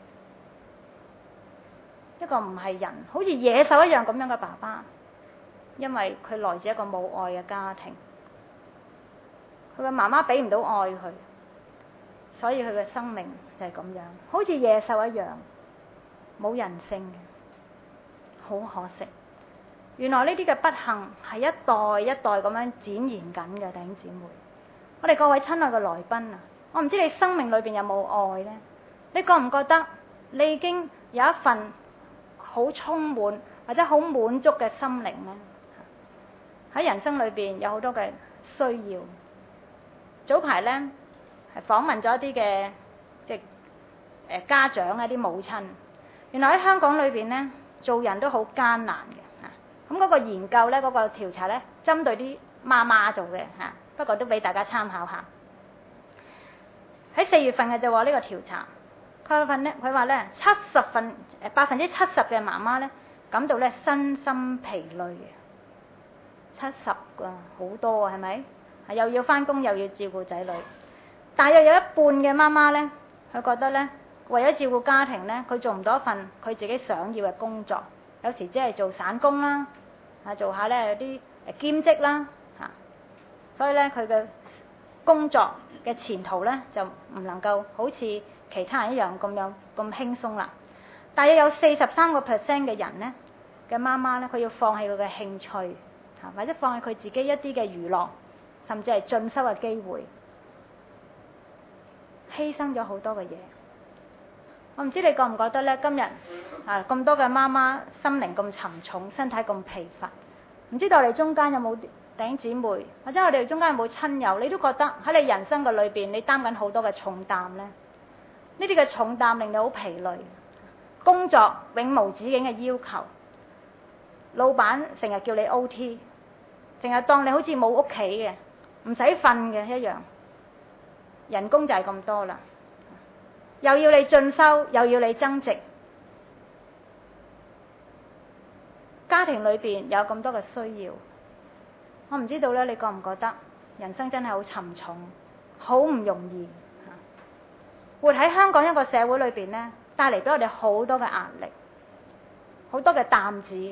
一個唔係人，好似野獸一樣咁樣嘅爸爸，因為佢來自一個冇愛嘅家庭。佢嘅媽媽俾唔到愛佢，所以佢嘅生命就係咁樣，好似野獸一樣，冇人性嘅，好可惜。原來呢啲嘅不幸係一代一代咁樣展現緊嘅，弟兄姊妹。我哋各位親愛嘅來賓啊，我唔知你生命裏邊有冇愛呢？你覺唔覺得你已經有一份好充滿或者好滿足嘅心靈呢？喺人生裏邊有好多嘅需要。早排咧係訪問咗一啲嘅即係誒家長啊，啲母親。原來喺香港裏邊咧做人都好艱難嘅嚇。咁嗰個研究咧，嗰個調查咧，針對啲媽媽做嘅嚇。不過都俾大家參考下。喺四月份嘅就話呢個調查，佢份咧佢話咧七十分誒百分之七十嘅媽媽咧感到咧身心疲累嘅。七十個好多啊，係咪？又要返工又要照顧仔女，但係又有一半嘅媽媽呢，佢覺得呢，為咗照顧家庭呢，佢做唔到一份佢自己想要嘅工作，有時只係做散工啦，啊做下呢有啲兼職啦，嚇，所以呢，佢嘅工作嘅前途呢，就唔能夠好似其他人一樣咁樣咁輕鬆啦。但係有四十三個 percent 嘅人呢，嘅媽媽呢，佢要放棄佢嘅興趣，嚇或者放棄佢自己一啲嘅娛樂。甚至係進修嘅機會，犧牲咗好多嘅嘢。我唔知你覺唔覺得咧？今日啊咁多嘅媽媽心靈咁沉重，身體咁疲乏， 唔知道我哋中間有冇弟兄姊妹，或者我哋中間有冇親友，你都覺得喺你人生嘅裏邊，你擔緊好多嘅重擔呢？呢啲嘅重擔令你好疲累，工作永無止境嘅要求，老闆成日叫你 O T， 成日當你好似冇屋企嘅，唔使瞓嘅一樣，人工就係咁多啦，又要你進修，又要你增值，家庭裏邊有咁多嘅需要，我唔知道咧，你覺唔覺得人生真係好沉重，好唔容易？活喺香港一個社會裏邊呢，帶嚟俾我哋好多嘅壓力，好多嘅擔子，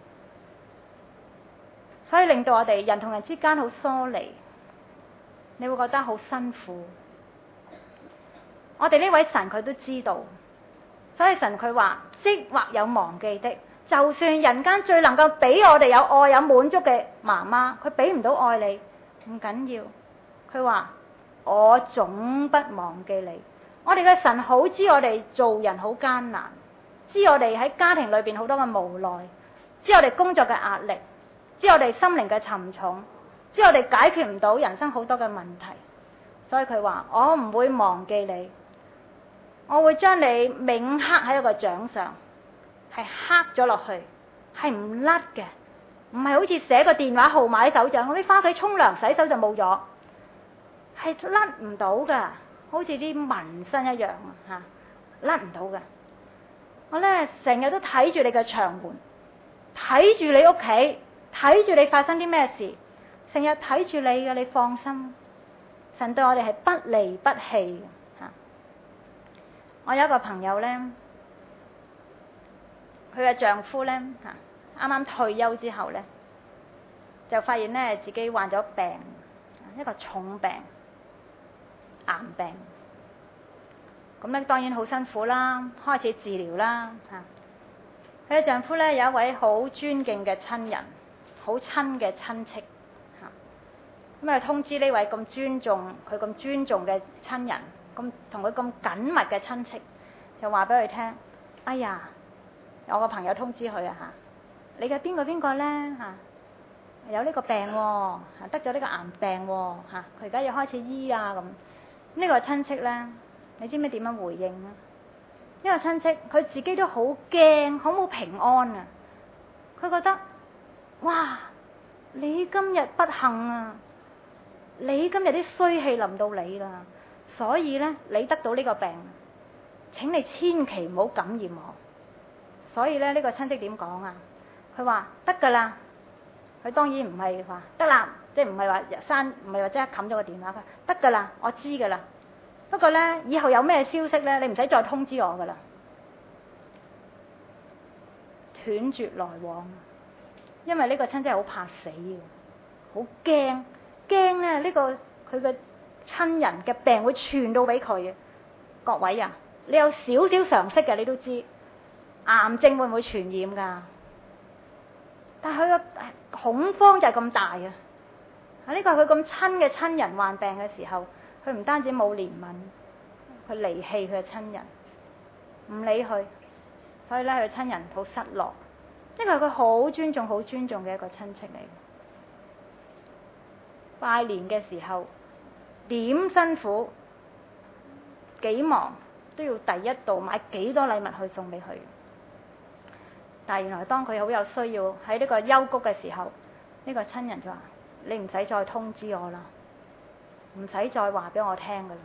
所以令到我哋人同人之間好疏離，你會覺得好辛苦。我哋呢位神佢都知道，所以神佢話：即或有忘記的，就算人間最能夠俾我哋有愛有滿足嘅媽媽，佢俾唔到愛你，唔緊要。佢話：我總不忘記你。我哋嘅神好知我哋做人好艱難，知我哋喺家庭裏邊好多嘅無奈，知我哋工作嘅壓力，知我哋心靈嘅沉重，知我哋解決唔到人生好多嘅問題，所以佢話：我唔會忘記你，我會將你銘刻喺一個掌上，係刻咗落去，係唔甩嘅，唔係好似寫個電話號碼喺手掌，我啲返屋企沖涼洗手就冇咗，係甩唔到噶。好似啲紋身一樣啊，嚇甩唔到嘅。我咧成日都睇住你嘅牆門，睇住你屋企，睇住你發生啲咩事，成日睇住你嘅，你放心。神對我哋係不離不棄嘅嚇。我有一個朋友咧，佢嘅丈夫咧嚇，啱啱退休之後咧，就發現咧自己患咗病，一個重病。癌病，咁咧當然好辛苦啦，開始治療啦嚇。佢嘅丈夫咧有一位好尊敬嘅親人，好親嘅親戚嚇，咁啊通知呢位咁尊重佢咁尊重嘅親人，咁同佢咁緊密嘅親戚，就話俾佢聽：哎呀，我個朋友通知佢啊嚇，你嘅邊個邊個咧嚇，有呢個病喎、哦，得咗呢個癌病喎、哦、嚇，佢而家要開始醫啊咁。呢個親戚呢，你知唔知點樣回應呢？呢個親戚佢自己都好驚，好冇平安啊！佢覺得，哇！你今日不幸啊！你今日啲衰氣臨到你啦，所以呢，你得到呢個病，請你千祈唔好感染我。所以咧，呢個親戚點講啊？佢話得㗎啦。佢當然唔係話得啦。即係唔係話刪，唔係話即刻冚咗個電話。佢得㗎啦，我知㗎啦。不過咧，以後有咩消息咧，你唔使再通知我㗎啦。斷絕來往，因為呢個親戚好怕死嘅，好驚驚咧呢個佢嘅親人嘅病會傳到俾佢嘅。各位啊，你有少少常識嘅，你都知癌症會唔會傳染㗎？但係佢個恐慌就係咁大啊！呢個係佢咁親嘅親人患病嘅時候，佢唔單止冇憐憫，佢離棄佢嘅親人，唔理佢，所以咧佢親人好失落。呢個係佢好尊重、好尊重嘅一個親戚嚟。拜年嘅時候點辛苦、幾忙，都要第一度買幾多禮物去送俾佢。但係原來當佢好有需要喺呢個幽谷嘅時候，呢個親人就話：你唔使再通知我啦，唔使再話俾我聽噶啦。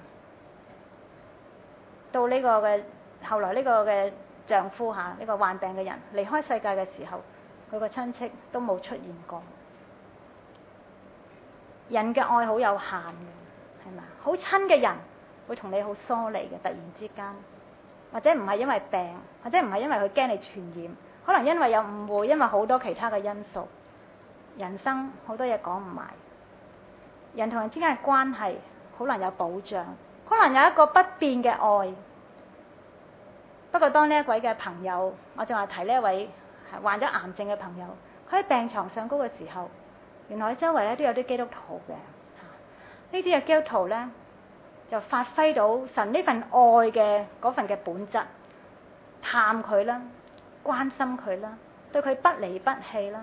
到呢個嘅後來呢個嘅丈夫吓，呢個患病嘅人離開世界嘅時候，佢個親戚都冇出現過。人嘅愛好有限嘅，係咪？好親嘅人會同你好疏離嘅，突然之間，或者唔係因為病，或者唔係因為佢驚你傳染，可能因為有誤會，因為好多其他嘅因素。人生好多嘢講唔埋，人同人之間嘅關係好難有保障，可能有一個不變嘅愛。不過當呢一位嘅朋友，我正話提呢一位患咗癌症嘅朋友，佢喺病床上高嘅時候，原來周圍咧都有啲基督徒嘅。呢啲嘅基督徒咧就發揮到神呢份愛嘅嗰份嘅本質，探佢啦，關心佢啦，對佢不離不棄啦，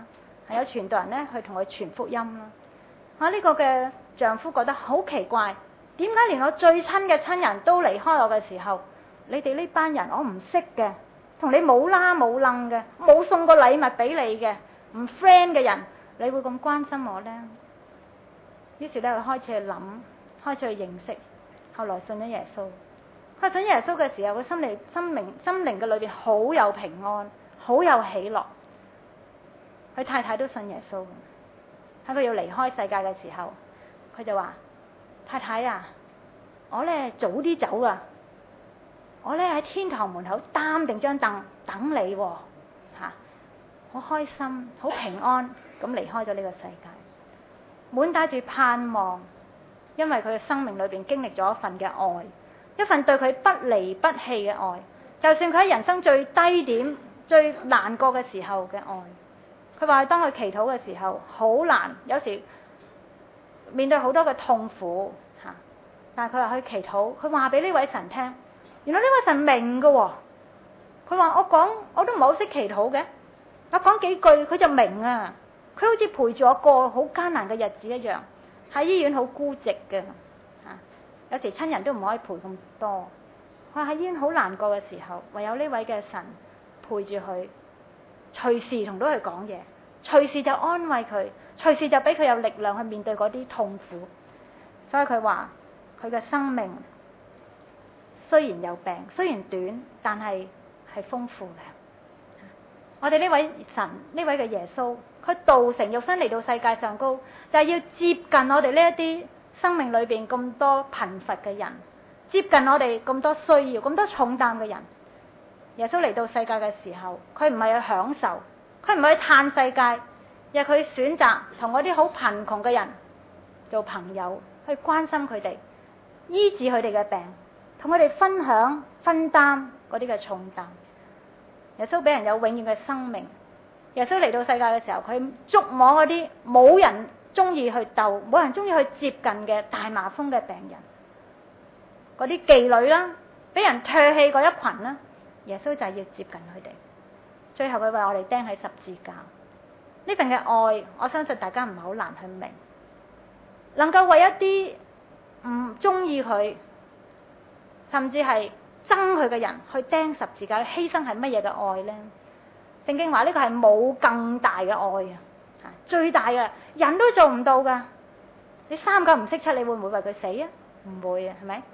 係有傳道人咧去同佢傳福音啦。啊，呢個嘅丈夫覺得好奇怪，點解連我最親嘅親人都離開我嘅時候，你哋呢班人我唔識嘅，同你冇啦冇楞嘅，冇送過禮物俾你嘅，唔 friend 嘅人，你會咁關心我呢？於是咧，佢開始去諗，開始去認識，後來信咗耶穌。佢信耶穌嘅時候，佢心靈、心靈、心靈嘅裏邊好有平安，好有喜樂。佢太太都信耶穌。喺佢要離開世界嘅時候，佢就話：太太啊，我咧早啲走啊！我咧喺天堂門口擔定張凳等你喎，嚇！好開心，好平安咁離開咗呢個世界，滿帶住盼望，因為佢嘅生命裏邊經歷咗一份嘅愛，一份對佢不離不棄嘅愛，就算佢喺人生最低點、最難過嘅時候嘅愛。佢話：當佢祈禱嘅時候好難，有時面對好多嘅痛苦嚇，但係佢話去祈禱，佢話俾呢位神聽，原來呢位神明㗎喎。佢話：我講我都唔係好識祈禱嘅，我講幾句佢就明啊。佢好似陪住我過好艱難嘅日子一樣，喺醫院好孤寂嘅嚇，有時親人都唔可以陪咁多。佢話喺醫院好難過嘅時候，唯有呢位嘅神陪住佢，隨時同到佢講嘢，隨時就安慰佢，隨時就俾佢有力量去面對嗰啲痛苦。所以佢話佢嘅生命雖然有病，雖然短，但係係豐富嘅。我哋呢位神，呢位嘅耶穌，佢道成肉身嚟到世界上高，就係要接近我哋呢一啲生命裏邊咁多貧乏嘅人，接近我哋咁多需要、咁多重擔嘅人。耶穌嚟到世界嘅時候，佢唔係去享受，佢唔係去嘆世界，而係佢選擇同嗰啲好貧窮嘅人做朋友，去關心佢哋，醫治佢哋嘅病，同佢哋分享分擔嗰啲嘅重擔。耶穌俾人有永遠嘅生命。耶穌嚟到世界嘅時候，佢觸摸嗰啲冇人中意去鬥、冇人中意去接近嘅大麻風嘅病人，嗰啲妓女啦，俾人唾棄嗰一群啦。耶穌就係要接近佢哋，最後佢為我哋釘喺十字架。呢份嘅愛，我相信大家唔係好難去明。能夠為一啲唔中意佢，甚至係憎佢嘅人去釘十字架，犧牲係乜嘢嘅愛呢？聖經話呢個係冇更大嘅愛啊！最大嘅人都做唔到噶。你三九唔識七，你會唔會為佢死啊？唔會啊，係咪？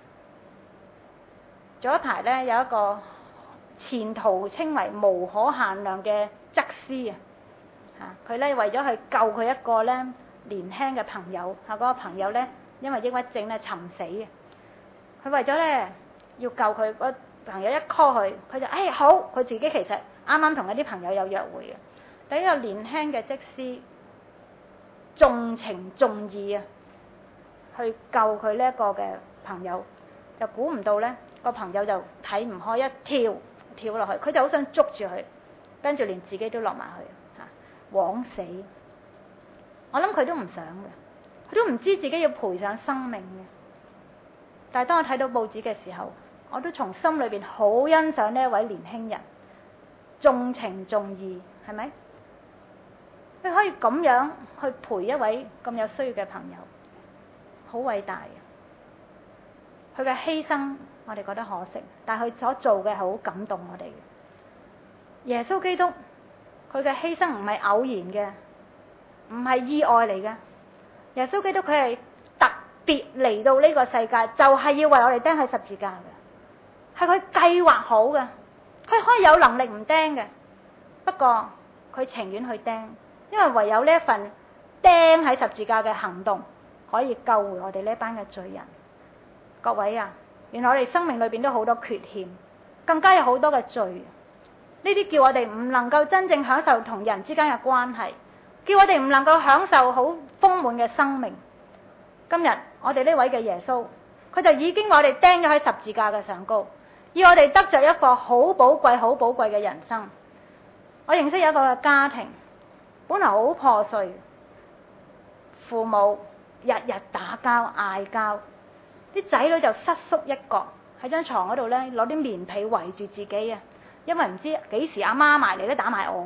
早一排咧，有一個前途稱為無可限量嘅則師啊！嚇，佢咧為咗去救佢一個咧年輕嘅朋友，嚇、那、嗰個朋友咧因為抑鬱症咧尋死嘅。佢為咗咧要救佢，個朋友一 call 佢，佢就誒、哎、好，佢自己其實啱啱同一啲朋友有約會嘅。第一個年輕嘅則師重情重義啊，去救佢呢一個嘅朋友，就估唔到咧個朋友就睇唔開，一跳跳落去，佢就好想捉住佢，跟住連自己都落埋去嚇，枉死。我諗佢都唔想嘅，佢都唔知自己要賠上生命嘅。但係當我睇到報紙嘅時候，我都從心裏邊好欣賞呢一位年輕人，重情重義，係咪？佢可以咁樣去陪一位咁有需要嘅朋友，好偉大嘅。佢嘅犧牲我哋覺得可惜，但係佢所做嘅係好感動我哋嘅。耶穌基督佢嘅犧牲唔係偶然嘅，唔係意外嚟嘅。耶穌基督佢係特別嚟到呢個世界，就係要為我哋釘喺十字架嘅，係佢計劃好嘅。佢可以有能力唔釘嘅，不過佢情願去釘，因為唯有呢一份釘喺十字架嘅行動，可以救回我哋呢班嘅罪人。各位啊，原來我哋生命裏邊都好多缺陷，更加有好多嘅罪。呢啲叫我哋唔能夠真正享受同人之間嘅關係，叫我哋唔能夠享受好豐滿嘅生命。今日我哋呢位嘅耶穌，佢就已經我哋釘咗喺十字架嘅上高，要我哋得着一個好寶貴、好寶貴嘅人生。我認識有一個家庭，本來好破碎，父母日日打交嗌交，啲仔女就瑟縮一角喺張床嗰度咧，攞啲棉被圍住自己啊！因為唔知幾時阿媽埋嚟咧打埋我，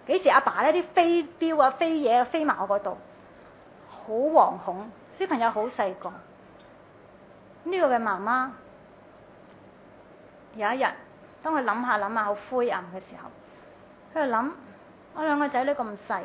幾時阿爸呢啲飛鏢啊、飛嘢啊飛埋我嗰度，好惶恐。小朋友好細個，呢個嘅媽媽有一日，當佢諗下諗下好灰暗嘅時候，佢就諗：我兩個仔女咁細，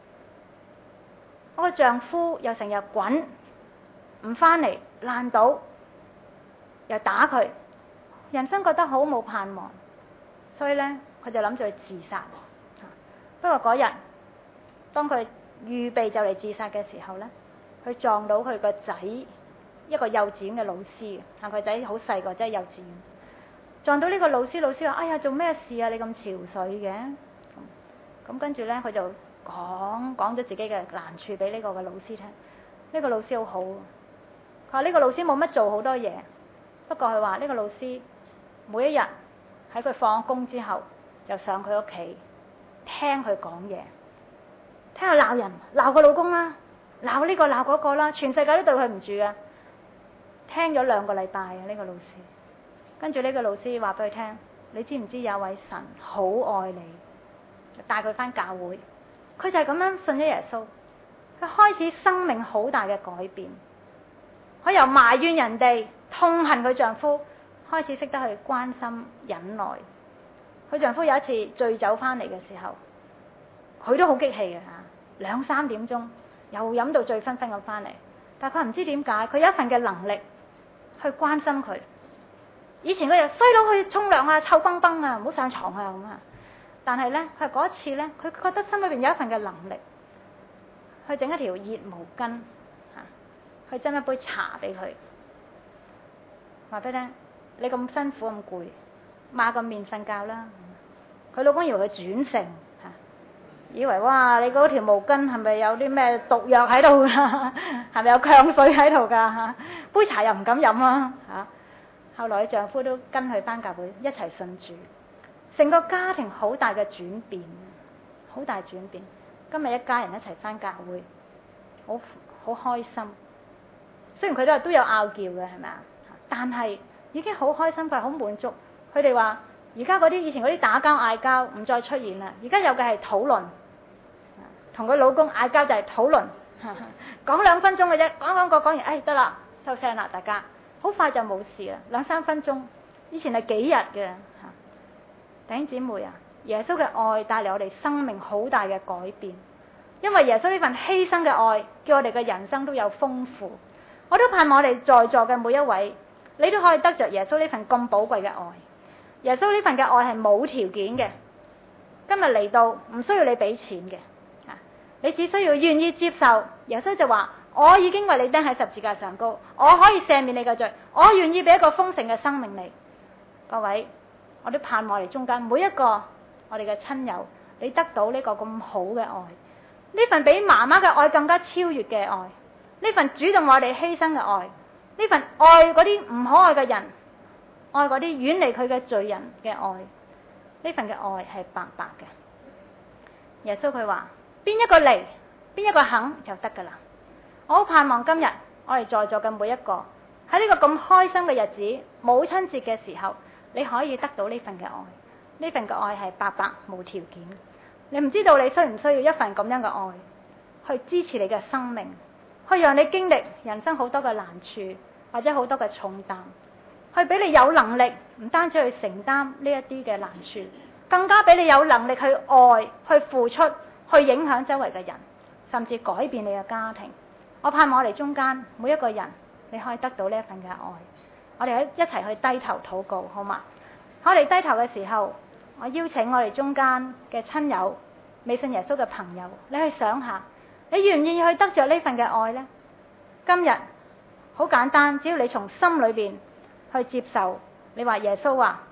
我個丈夫又成日滾唔返嚟，爛賭又打佢，人生覺得好冇盼望，所以呢，佢就諗住去自殺。不過嗰日，當佢預備就嚟自殺嘅時候呢，佢撞到佢個仔一個幼稚園嘅老師，嚇佢仔好細個，即係幼稚園。撞到呢個老師，老師話：哎呀，做咩事啊？你咁憔悴嘅？咁跟住呢，佢就講講咗自己嘅難處俾呢個嘅老師聽。呢個老師好好，佢話呢個老師冇乜做好多嘢，不過佢話呢個老師每一日喺佢放工之後就上佢屋企聽佢講嘢，聽佢鬧人，鬧個老公啦，鬧呢個鬧嗰個啦，全世界都對佢唔住嘅。聽咗兩個禮拜啊，呢個老師。跟住呢個老師話俾佢聽：你知唔知有位神好愛你？帶佢返教會，佢就係咁樣信咗耶穌。佢開始生命好大嘅改變。佢由埋怨人哋、痛恨佢丈夫，開始識得去關心、忍耐。佢丈夫有一次醉酒返嚟嘅時候，佢都好激氣嘅嚇，兩三點鐘又飲到醉醺醺咁返嚟。但係佢唔知點解，佢有一份嘅能力去關心佢。以前佢又衰佬去沖涼啊，臭崩崩啊，唔好上床啊咁啊。但係呢，佢嗰一次呢，佢覺得心裏邊有一份嘅能力，去整一條熱毛巾嚇，去斟一杯茶俾佢，話俾你聽：你咁辛苦咁攰，抹個面瞓覺啦。佢老公以為佢轉性嚇，以為哇你嗰條毛巾係咪有啲咩毒藥喺度㗎？係咪有強水喺度㗎嚇？杯茶又唔敢飲啊嚇。後來丈夫都跟佢返教會一齊信主，成個家庭好大嘅轉變，好大轉變。今日一家人一齊返教會，好好開心。雖然佢都都有拗撬嘅，係咪啊？但係已經好開心，佢好滿足。佢哋話：而家嗰啲以前嗰啲打交嗌交唔再出現啦，而家有嘅係討論。同佢老公嗌交就係討論，講兩分鐘嘅啫，講講個講完，哎得啦，收聲啦，大家。好快就冇事啦，兩三分鐘。以前係幾日嘅嚇。弟兄姊妹啊，耶穌嘅愛帶嚟我哋生命好大嘅改變，因為耶穌呢份犧牲嘅愛，叫我哋嘅人生都有豐富。我都盼望我哋在座嘅每一位，你都可以得着耶穌呢份咁寶貴嘅愛。耶穌呢份嘅愛係冇條件嘅，今日嚟到唔需要你俾錢嘅，你只需要願意接受。耶穌就話：我已經為你釘喺十字架上高，我可以赦免你嘅罪，我願意俾一個豐盛嘅生命你。各位，我都盼望我哋中間每一個我哋嘅親友，你得到呢個咁好嘅愛，呢份比媽媽嘅愛更加超越嘅愛，呢份主動為我哋犧牲嘅愛，呢份愛嗰啲唔可愛嘅人，愛嗰啲遠離佢嘅罪人嘅愛，呢份嘅愛係白白嘅。耶穌佢話：邊一個嚟，邊一個肯就得噶啦。我好盼望今日我哋在座嘅每一個喺呢個咁開心嘅日子，母親節嘅時候，你可以得到呢份嘅愛。呢份嘅愛係白白無條件。你唔知道你需唔需要一份咁樣嘅愛，去支持你嘅生命，去讓你經歷人生好多嘅難處，或者好多嘅重擔，去俾你有能力唔單止去承擔呢一啲嘅難處，更加俾你有能力去愛、去付出、去影響周圍嘅人，甚至改變你嘅家庭。我盼望我哋中間每一個人，你可以得到呢一份嘅愛。我哋一齊去低頭禱告，好嗎？我哋低頭嘅時候，我邀請我哋中間嘅親友、未信耶穌嘅朋友，你去想下，你願唔願意去得着呢份嘅愛呢？今日好簡單，只要你從心裏邊去接受，你話耶穌話：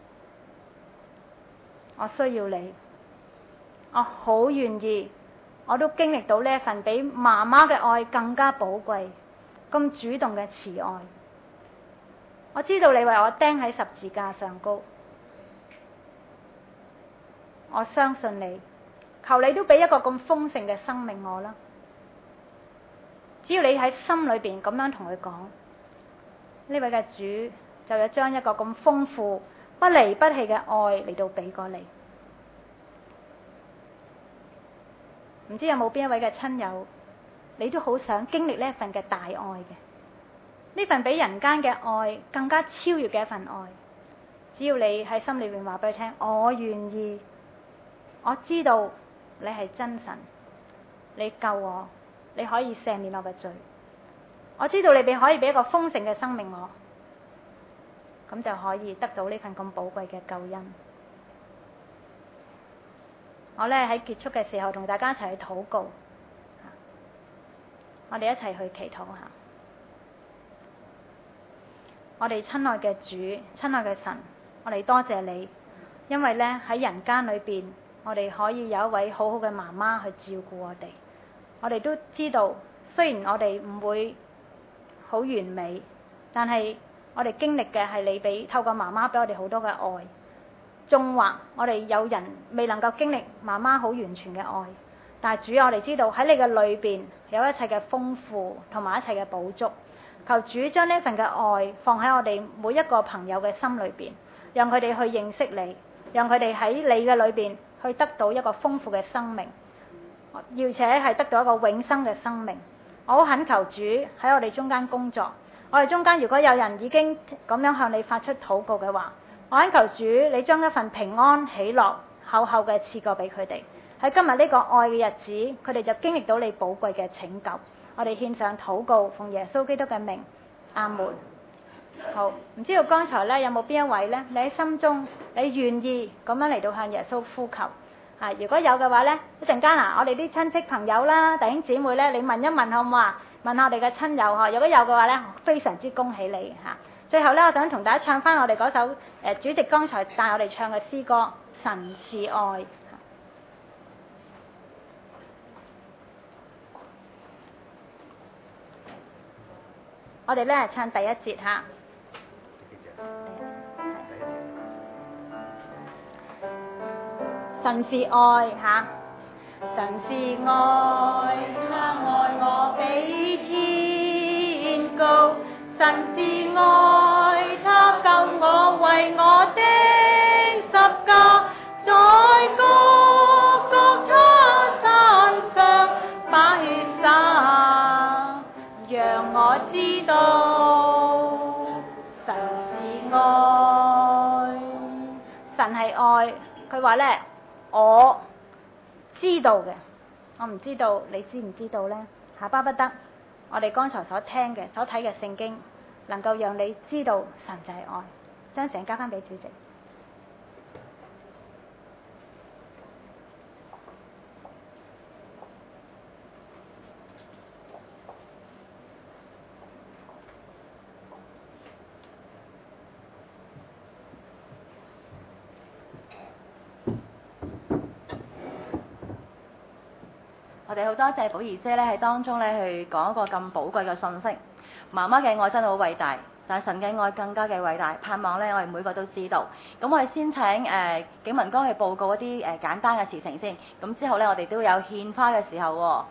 我需要你，我好願意。我都經歷到呢一份比媽媽嘅愛更加寶貴、咁主動嘅慈愛。我知道你為我釘喺十字架上高，我相信你，求你都俾一個咁豐盛嘅生命我啦。只要你喺心裏邊咁樣同佢講，呢位嘅主就有將一個咁豐富、不離不棄嘅愛嚟到俾過你。 唔知有冇邊一位嘅親友，你都好想經歷呢一份嘅大愛嘅，呢份比人間嘅愛更加超越嘅一份愛。只要你喺心裏面話俾佢聽，我願意，我知道你係真神，你救我，你可以赦免我嘅罪，我知道你哋可以俾一個豐盛嘅生命我，咁就可以得到呢份咁寶貴嘅救恩。我呢喺結束嘅時候同大家一齊去禱告，我哋一齊去祈禱下。我哋親愛嘅主，親愛嘅神，我哋多謝你，因為呢喺人間裏邊，我哋可以有一位好好嘅媽媽去照顧我哋。我哋都知道，雖然我哋唔會好完美，但係我哋經歷嘅係你俾透過媽媽俾我哋好多嘅愛。縱或我哋有人未能夠經歷媽媽好完全嘅愛，但係主，我哋知道喺你嘅裏邊有一切嘅豐富同埋一切嘅補足。求主將呢份嘅愛放喺我哋每一個朋友嘅心裏邊，讓佢哋去認識你，讓佢哋喺你嘅裏邊去得到一個豐富嘅生命，而且係得到一個永生嘅生命。我好懇求主喺我哋中間工作，我哋中間如果有人已經咁樣向你發出禱告嘅話，我懇求主你將一份平安喜樂厚厚嘅賜過俾佢哋。喺今日呢個愛嘅日子，佢哋就經歷到你寶貴嘅拯救。我哋獻上禱告，奉耶穌基督嘅名，阿門。好，唔知道剛才咧有冇邊一位咧，你喺心中你願意咁樣嚟到向耶穌呼求啊？如果有嘅話咧，一陣間啊，我哋啲親戚朋友啦、弟兄姊妹咧，你問一問好唔好啊？問下我哋嘅親友嗬，如果有嘅話咧，非常之恭喜你嚇。最後咧，我想同大家唱翻我哋嗰首誒主席剛才帶我哋唱嘅詩歌《神是愛》。我哋咧唱第一節嚇。神是愛嚇，神是愛，他愛我比天高。神是愛，他救我為我的十架，在各各他山上把血灑，讓我知道神是愛。神係愛，佢話咧，我知道嘅，我唔知道你知唔知道呢？下巴不得我哋剛才所聽嘅、所睇嘅聖經，能夠讓你知道神就係愛。將成交翻俾主席。 我哋好多謝寶儀姐咧喺當中咧去講一個咁寶貴嘅信息。媽媽嘅愛真係好偉大，但係神嘅愛更加嘅偉大。盼望咧我哋每個都知道。咁我哋先請誒、呃、景文哥去報告一啲誒、呃、簡單嘅事情先。咁之後咧我哋都有獻花嘅時候喎、哦。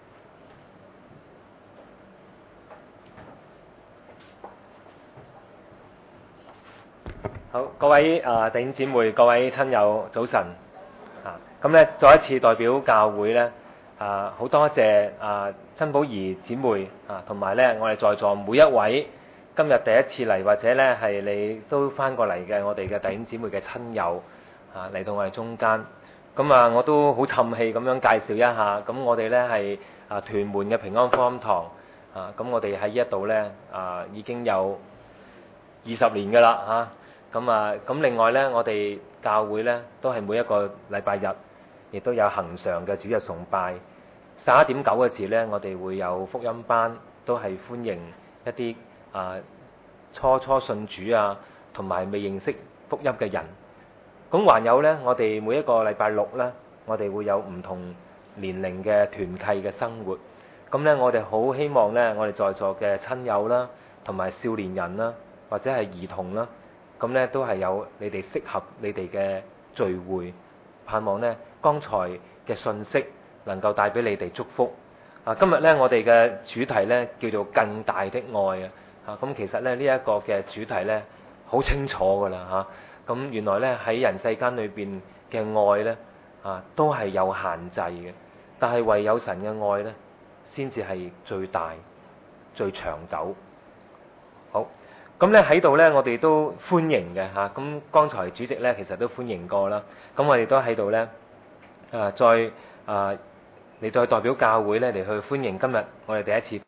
好，各位啊、呃、弟兄姊妹、各位親友，早晨啊！咁咧再一次代表教會咧。啊，好多謝啊，曾寶儀姊妹啊，同埋咧，我哋在座每一位今日第一次嚟或者咧係你都翻過嚟嘅，我哋嘅弟兄姊妹嘅親友啊，嚟到我哋中間。咁啊，我都好氹氣咁樣介紹一下。咁我哋咧係啊屯門嘅平安福音堂啊，咁我哋喺呢一度咧啊已經有二十年㗎啦嚇。咁啊，咁另外咧，我哋教會咧都係每一個禮拜日，亦都有恆常嘅主日崇拜，十一點九個字呢，我哋會有福音班，都係歡迎一啲啊初初信主啊，同埋未認識福音嘅人。咁還有呢，我哋每一個禮拜六呢，我哋會有唔同年齡嘅團契嘅生活。咁呢，我哋好希望呢，我哋在座嘅親友啦，同埋少年人啦，或者係兒童啦，咁呢都係有你哋適合你哋嘅聚會。盼望呢，剛才嘅信息能夠帶俾你哋祝福。啊，今日呢，我哋嘅主題呢叫做更大的愛啊。啊，咁其實呢，呢一個嘅主題呢好清楚㗎啦嚇。咁原來呢，喺人世間裏邊嘅愛呢，啊，都係有限制嘅。 但係唯有神嘅愛呢，先至係最大、最長久。好，咁咧喺度呢，我哋都歡迎嘅嚇。咁剛才主席呢，其實都歡迎過啦。咁我哋都喺度呢，啊再啊，你再代表教會呢嚟去歡迎今日我哋第一次